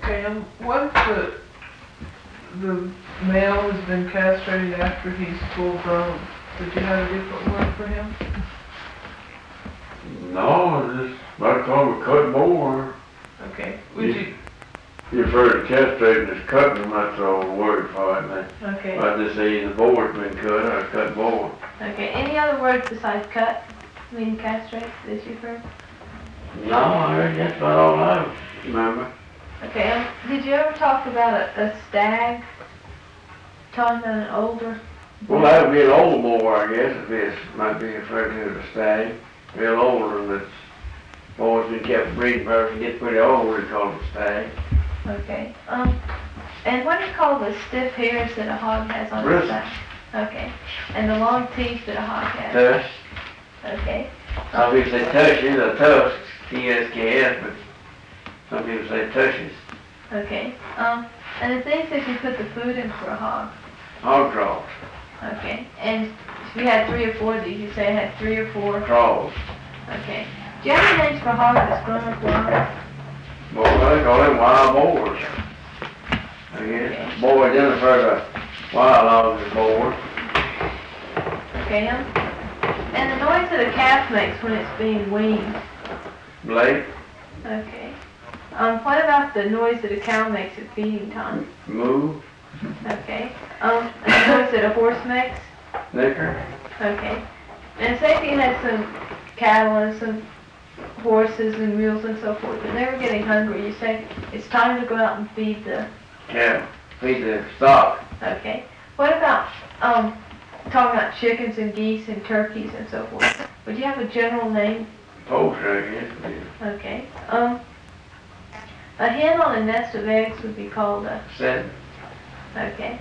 Okay, what if the male has been castrated after he's full grown? Did you have a different word for him? No, just I call him a cut boar. Okay. Would you? You refer to castrating as cutting them, that's the old word for it. Okay. I just say the boar's been cut or cut boar. Okay. Any other words besides cut, meaning castrate, that you've heard? No, I heard that's about all I remember. Okay. Did you ever talk about a stag? Talking about an older. Well, that would be an old boar, I guess, if it might be referred to as a stag. Real older than this. Boys been kept breeding person get pretty old, we call it a stag. Okay. And what do you call the stiff hairs that a hog has on its back? Okay. And the long teeth that a hog has? Tusk. Okay. Some people say tushes or tusks, T-S-K-S, but some people say tushes. Okay. And the things that you put the food in for a hog? Hog troughs. Okay. And if you had 3 or 4, did you say it had 3 or 4? Troughs. Okay. Do you have any names for hogs that's grown up wild? Well, they call them wild boars. I guess. Boy identified the wild hogs as boars. Okay. And the noise that a calf makes when it's being weaned? Blake. Okay. What about the noise that a cow makes at feeding time? Moo. Okay. And the noise that a horse makes? Nicker. Okay. And say if you had some cattle and some horses and mules and so forth, and they were getting hungry, you say it's time to go out and feed the Cattle. Feed the stock. Okay. What about talking about chickens and geese and turkeys and so forth? Would you have a general name? Poultry, I guess. Yeah. Okay. A hen on a nest of eggs would be called a. Set. Okay.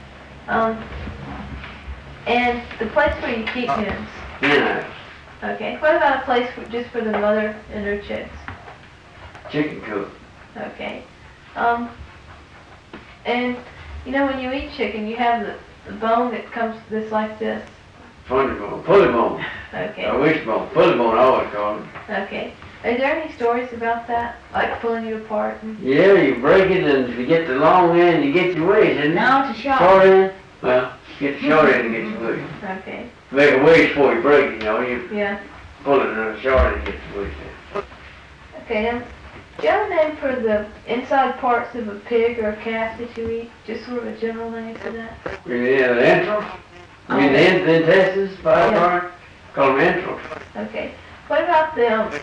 And the place where you keep hens. Hen. Okay. What about a place just for the mother and her chicks? Chicken coop. Okay. And you know when you eat chicken, you have the bone that comes that's like this. Funny bone. Pulley bone. Okay. A wishbone. Pulley bone, I always call it. Okay. Are there any stories about that? Like pulling you apart? Yeah, you break it and if you get the long end, you get your wish. And No, it's a short. Short end? Well, get the short end and get your wish. Okay. Make a wish before you break it, you know. You Yeah. pull it in the short end and get your wish. Okay. Do you have a name for the inside parts of a pig or a calf that you eat? Just sort of a general name for that? Yeah, the entrails. I mean, the intestines, by part. Call them entrails. Okay. What about the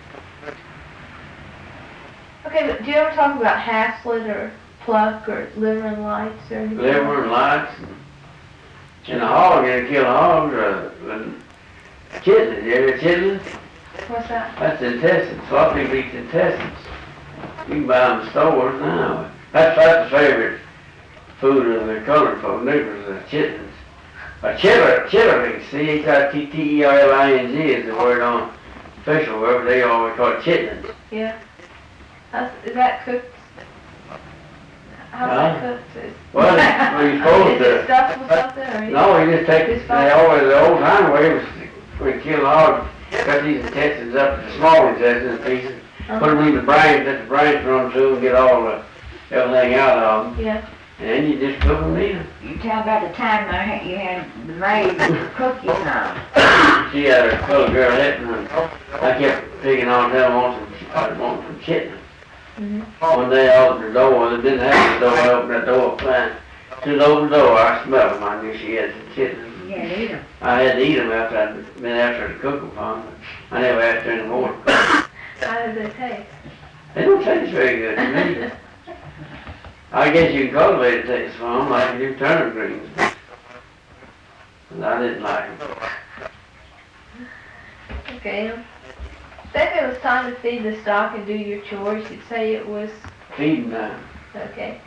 Okay, but do you ever talk about half-slit or pluck or liver and lights or anything? Liver and lights. And a hog, you kill a hog or chitlins. You ever chitlins? What's that? That's the intestines. A lot of people eat the intestines. You can buy them in stores now. That's the favorite food of the colored folk, niggers, the chitlins. A chitterling, C-H-I-T-T-E-R-L-I-N-G is the word on official, wherever they always call it chitlins. Yeah. Is that cooked? How's that cooked? Well, you're supposed Is it to. stuffed with something or? No, you just take it. They always, the old time way was when you kill a hog, cut these intestines up into small intestines pieces, put them in the brains, let the brains run through and get all the everything out of them. Yeah. And then you just cook them and eat them. You tell about the time you had the maid cook you some. She had a little girl hitting and I kept picking on them, I want some chitlins. One day I opened the door, they didn't have the door, I opened that door fine. Soon as I opened the door, I smelled them, I knew she had some chitlins. You had to eat them. I had to eat them after I'd been after to cook them for them. I never asked her anymore. How did they taste? They don't taste very good to me. I guess you can cultivate a taste for them like you do turnip greens. And I didn't like them. Okay. Say if it was time to feed the stock and do your chores, you'd say it was. Feeding time. Okay.